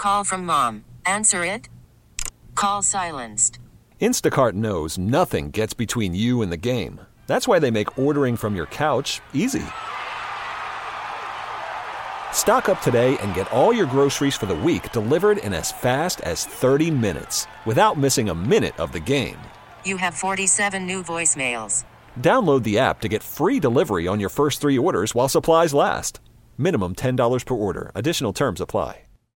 call from mom. Answer it. Call silenced. Instacart knows nothing gets between you and the game. That's why they make ordering from your couch easy. Stock up today and get all your groceries for the week delivered in as fast as 30 minutes without missing a minute of the game. You have 47 new voicemails. Download the app to get free delivery on your first 3 orders while supplies last. Minimum $10 per order. Additional terms apply.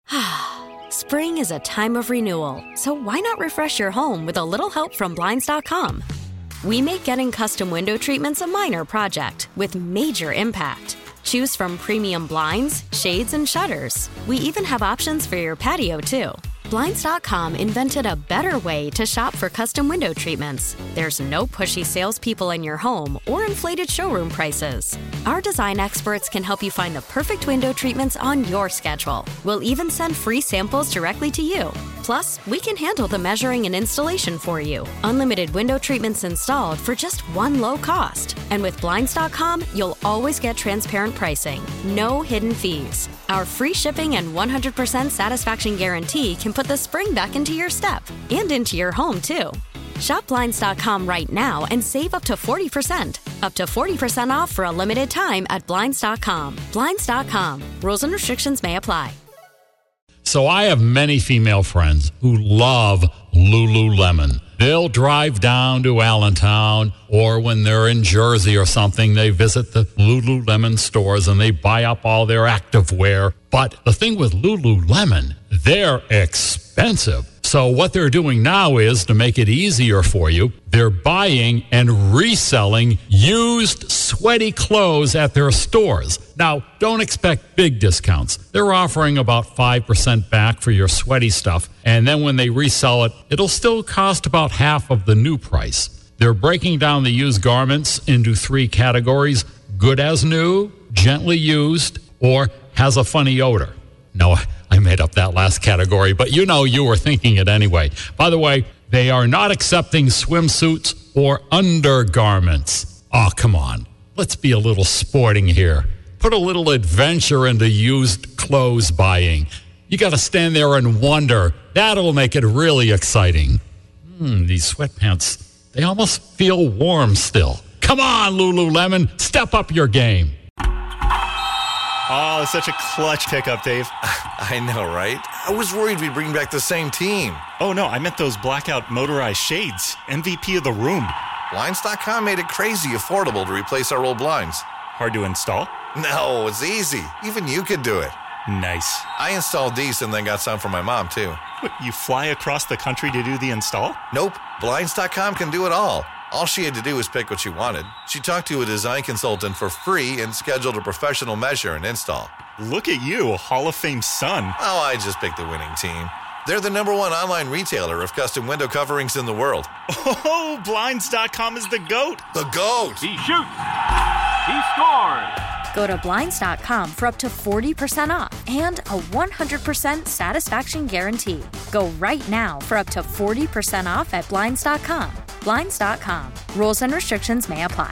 Spring is a time of renewal, so why not refresh your home with a little help from Blinds.com? We make getting custom window treatments a minor project with major impact. Choose from premium blinds, shades, and shutters. We even have options for your patio, too. Blinds.com invented a better way to shop for custom window treatments. There's no pushy salespeople in your home or inflated showroom prices. Our design experts can help you find the perfect window treatments on your schedule. We'll even send free samples directly to you. Plus, we can handle the measuring and installation for you. Unlimited window treatments installed for just one low cost. And with Blinds.com, you'll always get transparent pricing. No hidden fees. Our free shipping and 100% satisfaction guarantee can put the spring back into your step and into your home, too. Shop Blinds.com right now and save up to 40%. Up to 40% off for a limited time at Blinds.com. Blinds.com. Rules and restrictions may apply. So I have many female friends who love Lululemon. They'll drive down to Allentown, or when they're in Jersey or something, they visit the Lululemon stores and they buy up all their activewear. But the thing with Lululemon, they're expensive. So what they're doing now is, to make it easier for you, they're buying and reselling used sweaty clothes at their stores. Now, don't expect big discounts. They're offering about 5% back for your sweaty stuff, and then when they resell it, it'll still cost about half of the new price. They're breaking down the used garments into 3 categories: good as new, gently used, or has a funny odor. No, I made up that last category, but you know you were thinking it anyway. By the way, they are not accepting swimsuits or undergarments. Oh, come on. Let's be a little sporting here. Put a little adventure into used clothes buying. You got to stand there and wonder. That'll make it really exciting. These sweatpants, they almost feel warm still. Come on, Lululemon, step up your game. Oh, such a clutch pickup, Dave. I know, right? I was worried we'd bring back the same team. Oh, no, I meant those blackout motorized shades. MVP of the room. Blinds.com made it crazy affordable to replace our old blinds. Hard to install? No, it's easy. Even you could do it. Nice. I installed these and then got some for my mom, too. What, you fly across the country to do the install? Nope. Blinds.com can do it all. All she had to do was pick what she wanted. She talked to a design consultant for free and scheduled a professional measure and install. Look at you, Hall of Fame son. Oh, I just picked the winning team. They're the #1 online retailer of custom window coverings in the world. Oh, Blinds.com is the GOAT. The GOAT! He shoots. He scores. Go to Blinds.com for up to 40% off and a 100% satisfaction guarantee. Go right now for up to 40% off at Blinds.com. Blinds.com. Rules and restrictions may apply.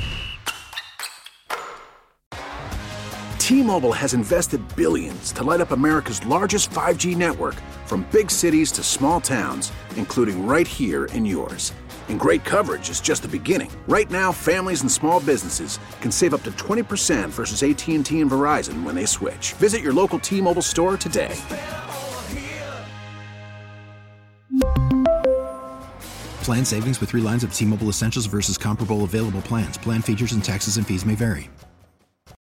T-Mobile has invested billions to light up America's largest 5G network, from big cities to small towns, including right here in yours. And great coverage is just the beginning. Right now, families and small businesses can save up to 20% versus AT&T and Verizon when they switch. Visit your local T-Mobile store today. Plan savings with 3 lines of T-Mobile Essentials versus comparable available plans. Plan features and taxes and fees may vary.